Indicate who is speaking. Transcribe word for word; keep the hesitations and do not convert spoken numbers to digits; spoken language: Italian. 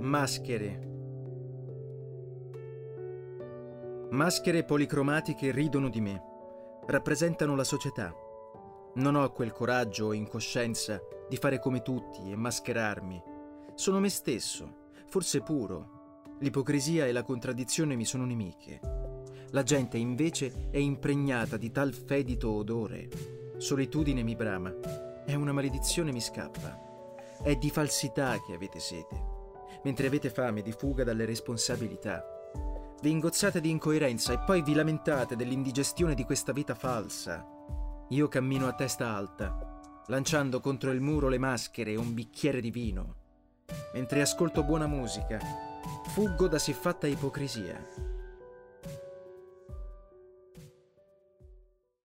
Speaker 1: Maschere. Maschere policromatiche ridono di me. Rappresentano la società. Non ho quel coraggio o incoscienza di fare come tutti e mascherarmi. Sono me stesso, forse puro. L'ipocrisia e la contraddizione mi sono nemiche. La gente invece è impregnata di tal fedito odore. Solitudine mi brama. È una maledizione mi scappa. È di falsità che avete sete, mentre avete fame di fuga dalle responsabilità. Vi ingozzate di incoerenza e poi vi lamentate dell'indigestione di questa vita falsa. Io cammino a testa alta, lanciando contro il muro le maschere e un bicchiere di vino. Mentre ascolto buona musica, fuggo da siffatta ipocrisia.